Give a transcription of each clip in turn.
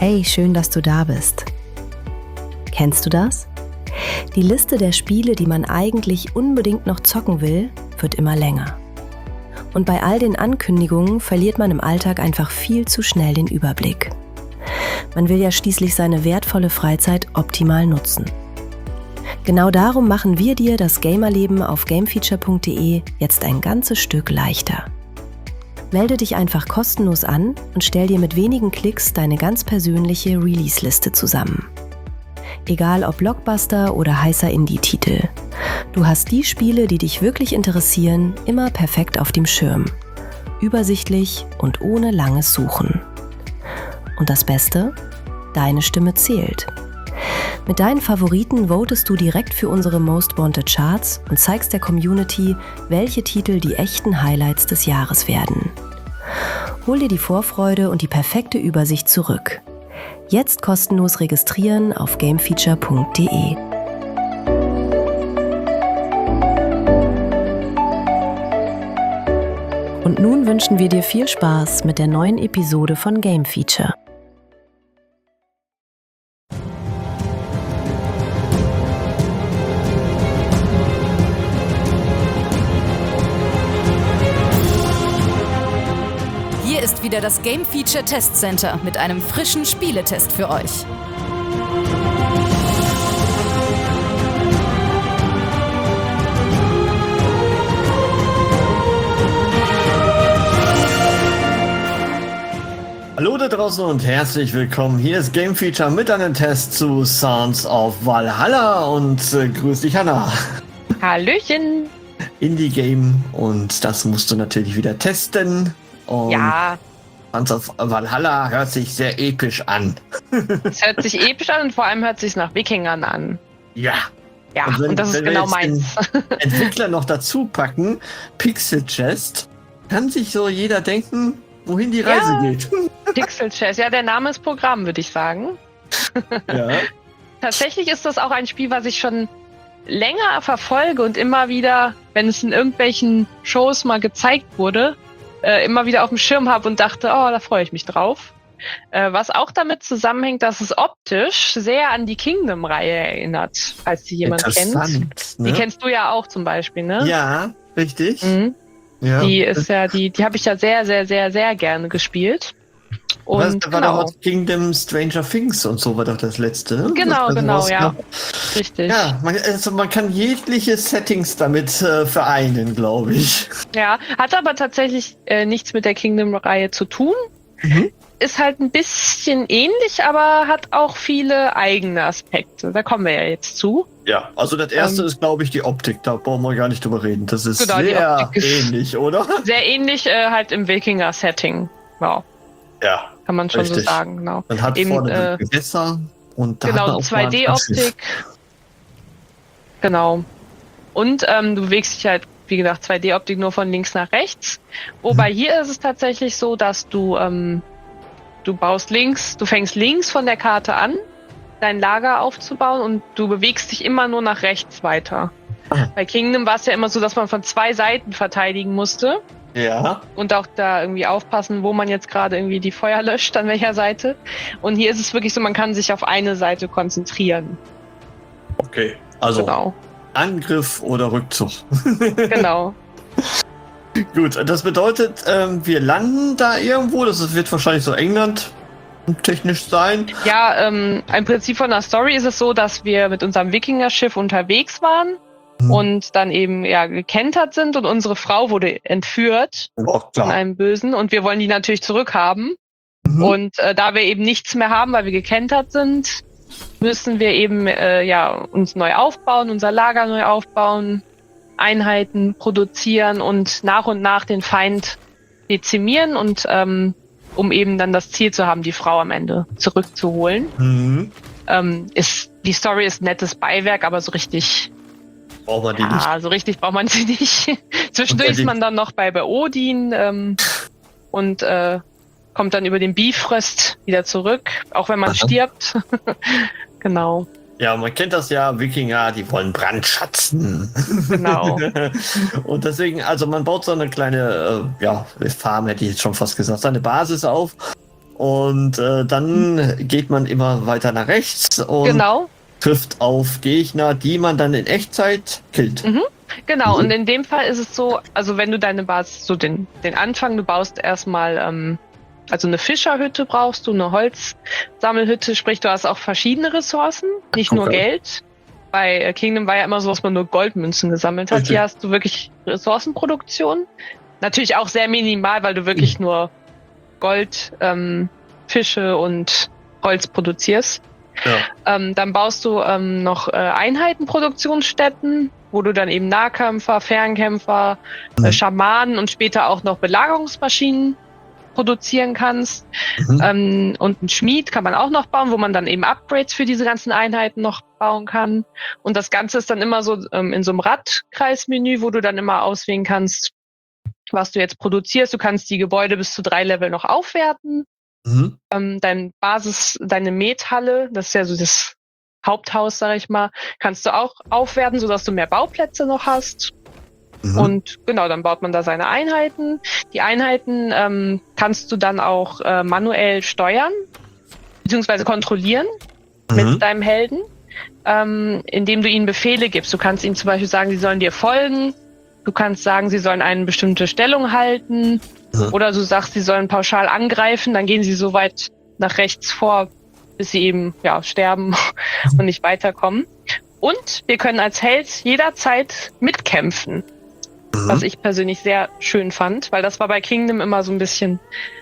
Hey, schön, dass du da bist. Kennst du das? Die Liste der Spiele, die man eigentlich unbedingt noch zocken will, wird immer länger. Und bei all den Ankündigungen verliert man im Alltag einfach viel zu schnell den Überblick. Man will ja schließlich seine wertvolle Freizeit optimal nutzen. Genau darum machen wir dir das Gamerleben auf gamefeature.de jetzt ein ganzes Stück leichter. Melde dich einfach kostenlos an und stell dir mit wenigen Klicks deine ganz persönliche Release-Liste zusammen. Egal ob Blockbuster oder heißer Indie-Titel. Du hast die Spiele, die dich wirklich interessieren, immer perfekt auf dem Schirm. Übersichtlich und ohne langes Suchen. Und das Beste? Deine Stimme zählt. Mit deinen Favoriten votest du direkt für unsere Most Wanted Charts und zeigst der Community, welche Titel die echten Highlights des Jahres werden. Hol dir die Vorfreude und die perfekte Übersicht zurück. Jetzt kostenlos registrieren auf gamefeature.de. Und nun wünschen wir dir viel Spaß mit der neuen Episode von Game Feature. Hier ist wieder das Game Feature Test Center mit einem frischen Spieletest für euch. Hallo da draußen und herzlich willkommen. Hier ist Game Feature mit einem Test zu Sons of Valhalla und grüß dich, Hanna. Hallöchen. Indie-Game und das musst du natürlich wieder testen. Und ja. Sons of Valhalla hört sich sehr episch an. Es hört sich episch an und vor allem hört sich nach Wikingern an. Ja. Ja, und das ist genau meins. Entwickler noch dazu packen, Pixel Chest, kann sich so jeder denken, wohin die Reise geht. Pixel Chess, ja, der Name ist Programm, würde ich sagen. Ja. Tatsächlich ist das auch ein Spiel, was ich schon länger verfolge und immer wieder, wenn es in irgendwelchen Shows mal gezeigt wurde, immer wieder auf dem Schirm habe und dachte, oh, da freue ich mich drauf. Was auch damit zusammenhängt, dass es optisch sehr an die Kingdom-Reihe erinnert, falls die jemand kennt. Ne? Die kennst du ja auch zum Beispiel, ne? Ja, richtig. Mhm. Ja. Die ist ja, die habe ich ja sehr, sehr, sehr, sehr gerne gespielt. Und war doch Kingdom Stranger Things und so war doch das letzte, ne? Genau, ja. Richtig. Ja, man kann jegliche Settings damit vereinen, glaube ich. Ja, hat aber tatsächlich nichts mit der Kingdom-Reihe zu tun. Mhm. Ist halt ein bisschen ähnlich, aber hat auch viele eigene Aspekte. Da kommen wir ja jetzt zu. Ja, also das erste ist, glaube ich, die Optik. Da brauchen wir gar nicht drüber reden. Das ist genau, sehr ähnlich, oder? Sehr ähnlich halt im Wikinger-Setting. Wow. Ja. Kann man schon richtig so sagen, genau. Man hat vorne Gewässer und da genau, hat man auch 2D-Optik. Genau. Und du bewegst dich halt, wie gesagt, 2D-Optik nur von links nach rechts. Wobei hier ist es tatsächlich so, dass du du fängst links von der Karte an, dein Lager aufzubauen und du bewegst dich immer nur nach rechts weiter. Bei Kingdom war es ja immer so, dass man von zwei Seiten verteidigen musste. Ja. Und auch da irgendwie aufpassen, wo man jetzt gerade irgendwie die Feuer löscht, an welcher Seite. Und hier ist es wirklich so, man kann sich auf eine Seite konzentrieren. Okay, also genau. Angriff oder Rückzug. Genau. Gut, das bedeutet, wir landen da irgendwo. Das wird wahrscheinlich so England technisch sein. Ja, im Prinzip von der Story ist es so, dass wir mit unserem Wikinger-Schiff unterwegs waren. Und dann eben gekentert sind und unsere Frau wurde entführt von einem Bösen und wir wollen die natürlich zurückhaben. Und da wir eben nichts mehr haben, weil wir gekentert sind, müssen wir eben uns neu aufbauen, unser Lager neu aufbauen, Einheiten produzieren und nach den Feind dezimieren und um eben dann das Ziel zu haben, die Frau am Ende zurückzuholen. Die Story ist ein nettes Beiwerk, aber so richtig braucht man die nicht. So richtig braucht man sie nicht. Zwischendurch ist man dann noch bei Odin und kommt dann über den Bifrost wieder zurück, auch wenn man stirbt. Genau. Ja, man kennt das ja, Wikinger, die wollen brandschatzen. Genau. Und deswegen, also man baut so eine kleine Farm, hätte ich jetzt schon fast gesagt, seine Basis auf. Und dann geht man immer weiter nach rechts und trifft auf Gegner, die man dann in Echtzeit killt. Genau, und in dem Fall ist es so, also wenn du deine Basis, so den Anfang, du baust erstmal, also eine Fischerhütte brauchst du, eine Holzsammelhütte, sprich du hast auch verschiedene Ressourcen, nicht nur Geld. Bei Kingdom war ja immer so, dass man nur Goldmünzen gesammelt hat. Hier hast du wirklich Ressourcenproduktion. Natürlich auch sehr minimal, weil du wirklich nur Gold, Fische und Holz produzierst. Ja. Dann baust du noch Einheitenproduktionsstätten, wo du dann eben Nahkämpfer, Fernkämpfer, Schamanen und später auch noch Belagerungsmaschinen produzieren kannst. Und einen Schmied kann man auch noch bauen, wo man dann eben Upgrades für diese ganzen Einheiten noch bauen kann. Und das Ganze ist dann immer so in so einem Radkreismenü, wo du dann immer auswählen kannst, was du jetzt produzierst. Du kannst die Gebäude bis zu 3 Level noch aufwerten. Deine Methalle, das ist ja so das Haupthaus, sag ich mal, kannst du auch aufwerten, sodass du mehr Bauplätze noch hast. Und genau, dann baut man da seine Einheiten. Die Einheiten kannst du dann auch manuell steuern, beziehungsweise kontrollieren mit deinem Helden, indem du ihnen Befehle gibst. Du kannst ihnen zum Beispiel sagen, sie sollen dir folgen. Du kannst sagen, sie sollen eine bestimmte Stellung halten. Oder du sagst, sie sollen pauschal angreifen. Dann gehen sie so weit nach rechts vor, bis sie eben sterben und nicht weiterkommen. Und wir können als Held jederzeit mitkämpfen. Was ich persönlich sehr schön fand, weil das war bei Kingdom immer so ein bisschen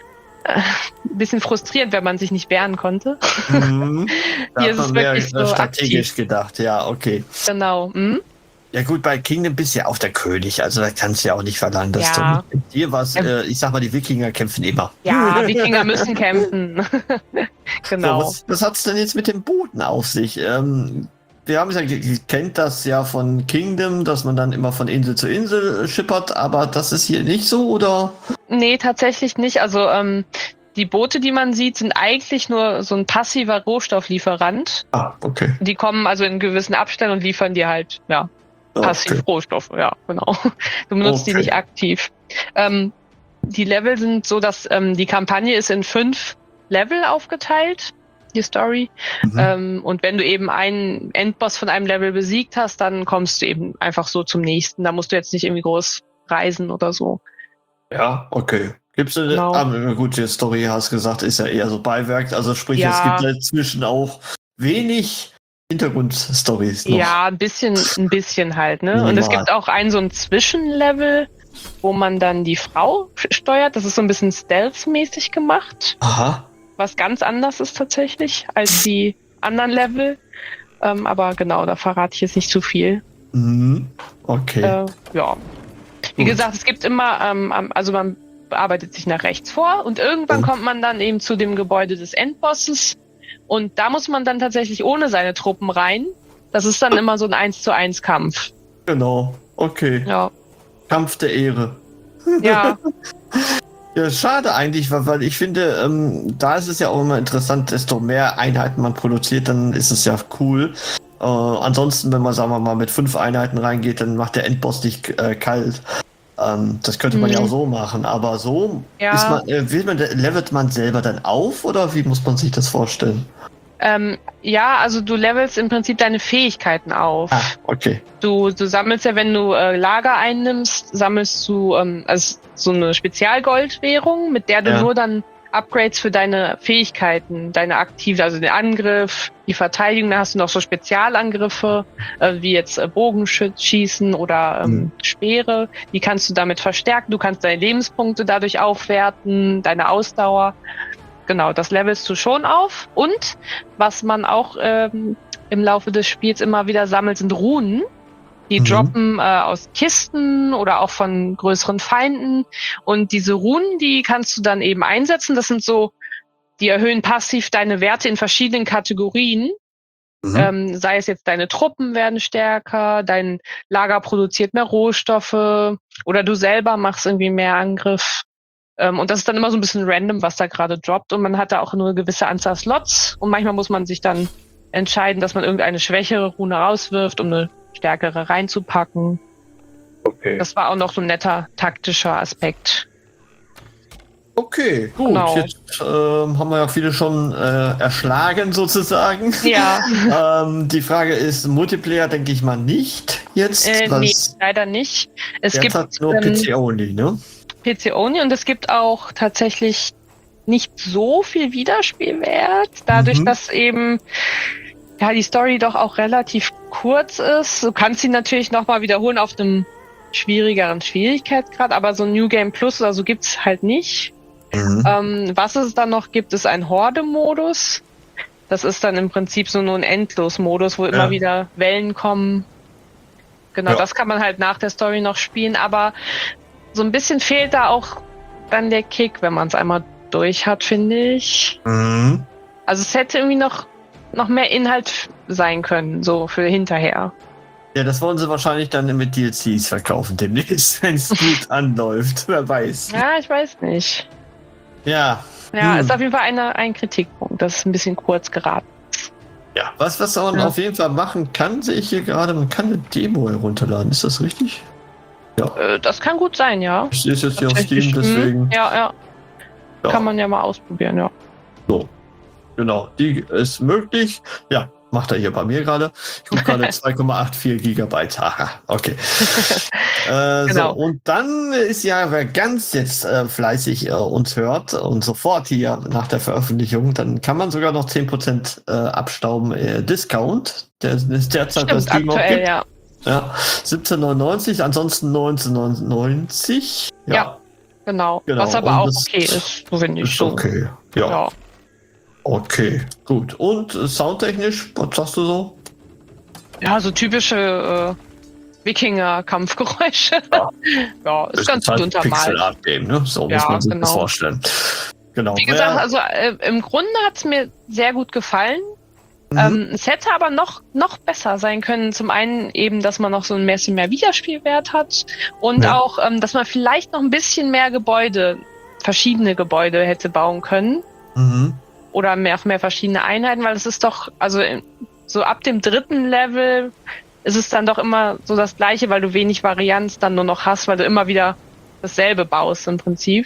frustrierend, wenn man sich nicht wehren konnte. Hier ist es wirklich so strategisch aktiv gedacht, ja, okay. Genau. Ja gut, bei Kingdom bist du ja auch der König, also da kannst du ja auch nicht verlangen, dass du hier was, ich sag mal, die Wikinger kämpfen immer. Ja, Wikinger müssen kämpfen. Genau. So, was hat's denn jetzt mit dem Booten auf sich? Wir haben ja kennt das ja von Kingdom, dass man dann immer von Insel zu Insel schippert, aber das ist hier nicht so, oder? Nee, tatsächlich nicht. Also die Boote, die man sieht, sind eigentlich nur so ein passiver Rohstofflieferant. Okay. Die kommen also in gewissen Abständen und liefern dir halt, passiv Rohstoffe, genau. Du benutzt die nicht aktiv. Die Level sind so, dass die Kampagne ist in 5 Level aufgeteilt. Die Story. Und wenn du eben einen Endboss von einem Level besiegt hast, dann kommst du eben einfach so zum nächsten. Da musst du jetzt nicht irgendwie groß reisen oder so. Ja, okay. Gibt's eine gute Story, hast gesagt, ist ja eher so Beiwerk. Also sprich, es gibt dazwischen auch wenig Hintergrundstories noch. Ja, ein bisschen halt, ne? Minimal. Und es gibt auch so ein Zwischenlevel, wo man dann die Frau steuert. Das ist so ein bisschen Stealth-mäßig gemacht. Aha. Was ganz anders ist tatsächlich als die anderen Level. Aber genau, da verrate ich jetzt nicht zu viel. Okay. Wie gesagt, es gibt immer, also man arbeitet sich nach rechts vor und irgendwann kommt man dann eben zu dem Gebäude des Endbosses und da muss man dann tatsächlich ohne seine Truppen rein. Das ist dann immer so ein 1:1 Kampf. Genau, okay. Ja. Kampf der Ehre. Ja. Ja, schade eigentlich, weil ich finde, da ist es ja auch immer interessant, desto mehr Einheiten man produziert, dann ist es ja cool. Ansonsten, wenn man, sagen wir mal, mit 5 Einheiten reingeht, dann macht der Endboss nicht kalt. Das könnte man ja auch so machen, aber so levelt man selber dann auf oder wie muss man sich das vorstellen? Also du levelst im Prinzip deine Fähigkeiten auf. Okay. Du sammelst ja, wenn du Lager einnimmst, sammelst du also so eine Spezialgoldwährung, mit der du nur dann Upgrades für deine Fähigkeiten, deine aktive, also den Angriff, die Verteidigung, da hast du noch so Spezialangriffe, wie jetzt Bogenschießen oder Speere, die kannst du damit verstärken, du kannst deine Lebenspunkte dadurch aufwerten, deine Ausdauer. Genau, das levelst du schon auf. Und was man auch im Laufe des Spiels immer wieder sammelt, sind Runen. Die droppen aus Kisten oder auch von größeren Feinden. Und diese Runen, die kannst du dann eben einsetzen. Das sind so, die erhöhen passiv deine Werte in verschiedenen Kategorien. Sei es jetzt, deine Truppen werden stärker, dein Lager produziert mehr Rohstoffe oder du selber machst irgendwie mehr Angriff. Und das ist dann immer so ein bisschen random, was da gerade droppt. Und man hat da auch nur eine gewisse Anzahl Slots. Und manchmal muss man sich dann entscheiden, dass man irgendeine schwächere Rune rauswirft, um eine stärkere reinzupacken. Okay. Das war auch noch so ein netter taktischer Aspekt. Okay, gut. Genau. Jetzt haben wir ja viele schon erschlagen sozusagen. Ja. Die Frage ist, Multiplayer denke ich mal nicht jetzt. Nee, leider nicht. Es gibt nur PC-Only, ne? PC-Only und es gibt auch tatsächlich nicht so viel Wiederspielwert, dadurch, dass eben die Story doch auch relativ kurz ist. Du kannst sie natürlich nochmal wiederholen auf einem schwierigeren Schwierigkeitsgrad, aber so New Game Plus oder so gibt's halt nicht. Was es dann noch gibt, ist ein Horde-Modus. Das ist dann im Prinzip so nur ein Endlos-Modus, wo immer wieder Wellen kommen. Genau, das kann man halt nach der Story noch spielen, aber so ein bisschen fehlt da auch dann der Kick, wenn man es einmal durch hat, finde ich. Also es hätte irgendwie noch mehr Inhalt sein können, so für hinterher. Ja, das wollen sie wahrscheinlich dann mit DLCs verkaufen demnächst, wenn es gut anläuft. Wer weiß. Ja, ich weiß nicht. Ja. Ja, ist auf jeden Fall ein Kritikpunkt. Das ist ein bisschen kurz geraten. Ja. Was man auf jeden Fall machen kann, sehe ich hier gerade, man kann eine Demo herunterladen. Ist das richtig? Ja. Das kann gut sein, ja. Ich sehe es jetzt hier auf Steam, deswegen. Ja. Kann man ja mal ausprobieren, ja. So. Genau, die ist möglich. Ja, macht er hier bei mir gerade. Ich gucke gerade 2,84 Gigabyte. Aha, okay. Genau. So, und dann ist ja, wer ganz jetzt fleißig uns hört und sofort hier nach der Veröffentlichung, dann kann man sogar noch 10% abstauben Discount. Der ist derzeit bei Steam aktuell, auch gibt. Ja, 17,99, ansonsten 19,99. Ja, genau. Was aber auch okay ist, so finde ich. Okay, ja. Okay, gut. Und soundtechnisch, was sagst du so? Ja, so typische Wikinger-Kampfgeräusche. Ja, ist ganz gut untermalt. Pixel-Art-Game, ne? So muss man sich das vorstellen. Genau. Wie gesagt, also im Grunde hat es mir sehr gut gefallen. Es hätte aber noch besser sein können. Zum einen eben, dass man noch so ein bisschen mehr Wiederspielwert hat und auch, dass man vielleicht noch ein bisschen mehr verschiedene Gebäude hätte bauen können. Oder mehr verschiedene Einheiten, weil es ist doch, also so ab dem 3. Level ist es dann doch immer so das Gleiche, weil du wenig Varianz dann nur noch hast, weil du immer wieder dasselbe baust im Prinzip.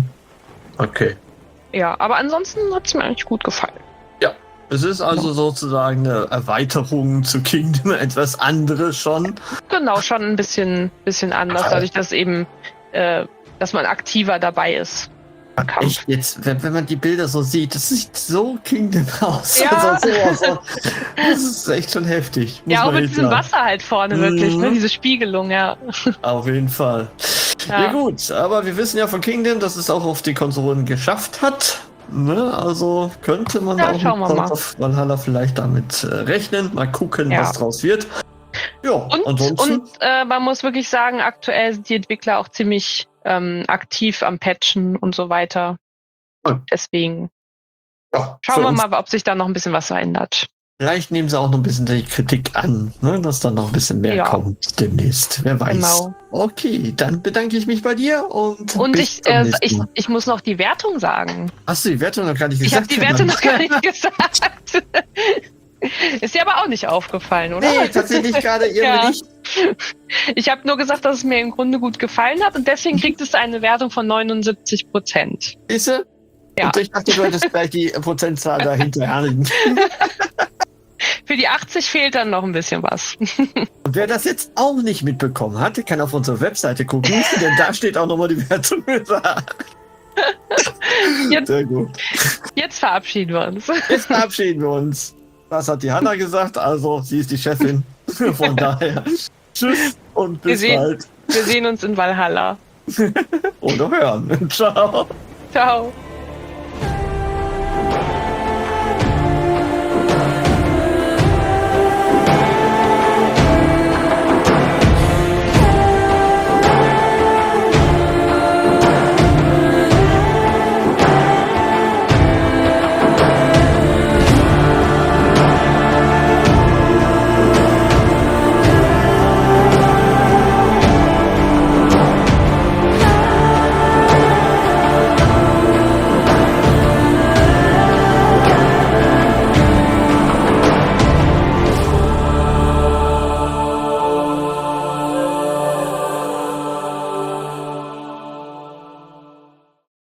Okay. Ja, aber ansonsten hat es mir eigentlich gut gefallen. Ja, es ist also sozusagen eine Erweiterung zu Kingdom, etwas anderes schon. Genau, schon ein bisschen anders, dadurch, dass eben, dass man aktiver dabei ist. Echt jetzt, wenn man die Bilder so sieht, das sieht so Kingdom aus. Ja. Also, das ist echt schon heftig. Ja, auch mit diesem Wasser halt vorne wirklich, ne? Diese Spiegelung, ja. Auf jeden Fall. Ja gut, aber wir wissen ja von Kingdom, dass es auch auf die Konsolen geschafft hat. Ne? Also könnte man auch auf Valhalla vielleicht damit rechnen. Mal gucken, was draus wird. Ja, und man muss wirklich sagen, aktuell sind die Entwickler auch ziemlich aktiv am Patchen und so weiter. Deswegen schauen wir mal, ob sich da noch ein bisschen was verändert. Vielleicht nehmen sie auch noch ein bisschen die Kritik an, ne, dass da noch ein bisschen mehr kommt demnächst. Wer weiß. Genau. Okay, dann bedanke ich mich bei dir und ich muss noch die Wertung sagen. Hast du die Wertung noch gar nicht gesagt? Ich habe die Wertung noch gar nicht gesagt. Ist dir aber auch nicht aufgefallen, oder? Nee, tatsächlich gerade irgendwie nicht. Ich habe nur gesagt, dass es mir im Grunde gut gefallen hat und deswegen kriegt es eine Wertung von 79%. Ist sie? Ja. Und ich dachte, du hättest gleich die Prozentzahl dahinter. Für die 80 fehlt dann noch ein bisschen was. Und wer das jetzt auch nicht mitbekommen hat, kann auf unsere Webseite gucken, denn da steht auch nochmal die Wertung. Sehr gut. Jetzt verabschieden wir uns. Das hat die Hanna gesagt, also sie ist die Chefin. Von daher, tschüss und bis bald. Wir sehen uns in Valhalla. Oder hören. Ciao. Ciao.